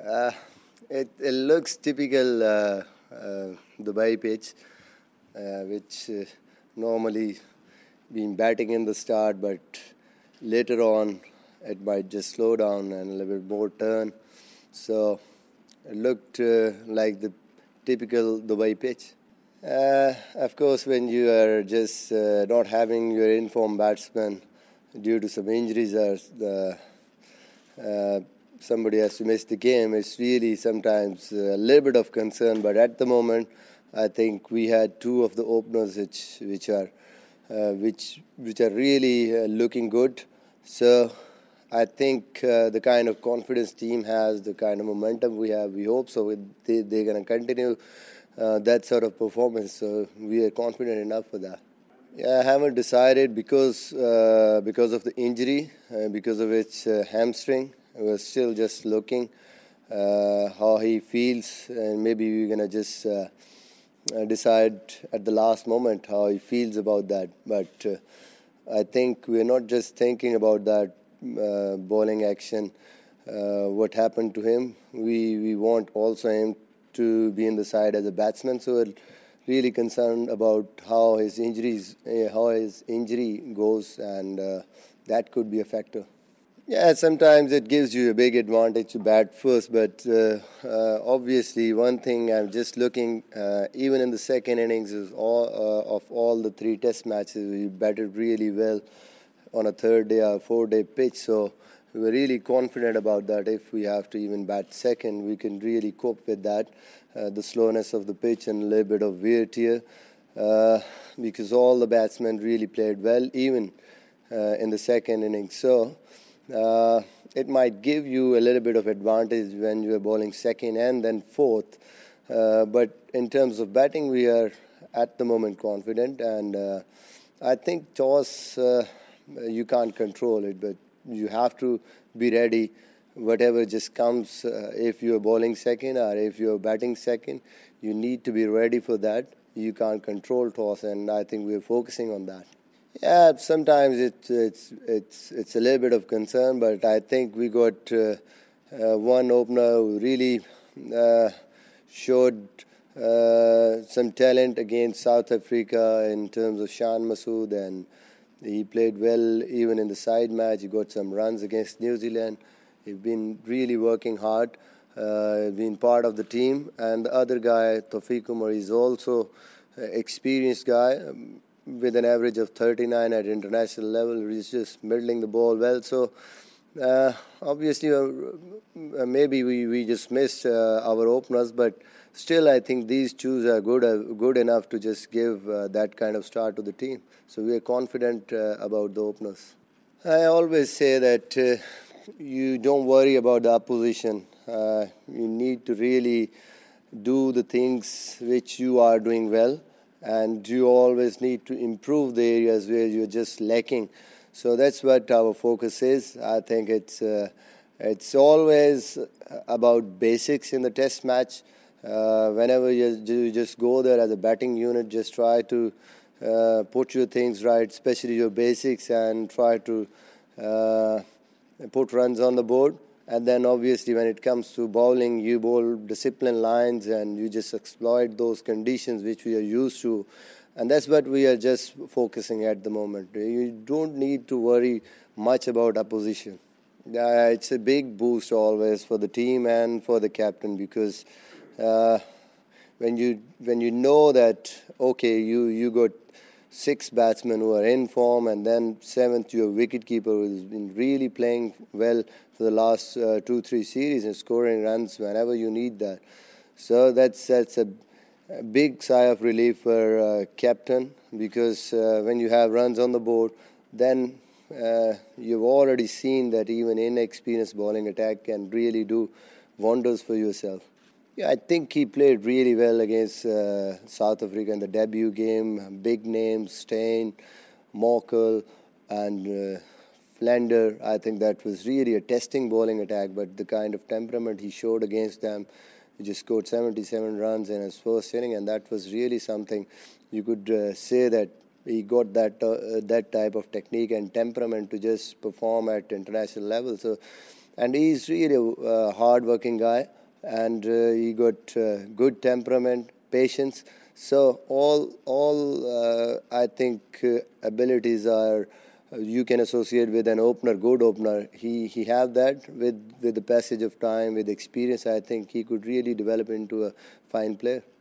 Uh, it looks typical Dubai pitch, which normally been batting in the start, but later on it might just slow down and a little bit more turn. So it looked like the typical Dubai pitch. Of course, when you are just not having your informed batsman due to some injuries or somebody has to miss the game, it's really sometimes a little bit of concern. But at the moment, I think we had two of the openers which are really looking good. So I think the kind of confidence team has, the kind of momentum we have, we hope so. They're going to continue that sort of performance. So we are confident enough for that. Yeah, I haven't decided because of the injury, because of its hamstring. We're still just looking how he feels, and maybe we're gonna just decide at the last moment how he feels about that. But I think we're not just thinking about that bowling action. What happened to him? We want also him to be in the side as a batsman. So we're really concerned about how his injury goes, and that could be a factor. Yeah, sometimes it gives you a big advantage to bat first, but obviously one thing I'm just looking, even in the second innings, is of all the three test matches, we batted really well on a third day or fourth day pitch, so we were really confident about that. If we have to even bat second, we can really cope with that, the slowness of the pitch and a little bit of wear tear, because all the batsmen really played well, even in the second innings. So it might give you a little bit of advantage when you are bowling second and then fourth. But in terms of batting, we are at the moment confident. And I think toss, you can't control it, but you have to be ready. Whatever just comes, if you are bowling second or if you are batting second, you need to be ready for that. You can't control toss, and I think we are focusing on that. Yeah, sometimes it's a little bit of concern, but I think we got one opener who really showed some talent against South Africa in terms of Shan Masood, and he played well even in the side match. He got some runs against New Zealand. He's been really working hard, been part of the team. And the other guy, Tawfiq Umar, is also an experienced guy, with an average of 39 at international level. He's just middling the ball well. So obviously maybe we just missed our openers, but still I think these two are good enough to just give that kind of start to the team. So we are confident about the openers. I always say that you don't worry about the opposition. You need to really do the things which you are doing well, and you always need to improve the areas where you're just lacking. So that's what our focus is. I think it's always about basics in the test match. Whenever you just go there as a batting unit, just try to put your things right, especially your basics, and try to put runs on the board. And then obviously when it comes to bowling, you bowl disciplined lines and you just exploit those conditions which we are used to. And that's what we are just focusing at the moment. You don't need to worry much about opposition. It's a big boost always for the team and for the captain, because when you know that, okay, you got six batsmen who are in form, and then seventh, your wicketkeeper who's been really playing well for the last 2-3 series and scoring runs whenever you need that. So that's a big sigh of relief for captain, because when you have runs on the board, then you've already seen that even inexperienced bowling attack can really do wonders for yourself. Yeah, I think he played really well against South Africa in the debut game. Big names, Steyn, Morkel, and Flander. I think that was really a testing bowling attack, but the kind of temperament he showed against them, he just scored 77 runs in his first inning, and that was really something. You could say that he got that type of technique and temperament to just perform at international level. So, and he's really a hard-working guy. and he got good temperament, patience. So I think abilities are you can associate with an opener, good opener. He have that with the passage of time, with experience. I think he could really develop into a fine player.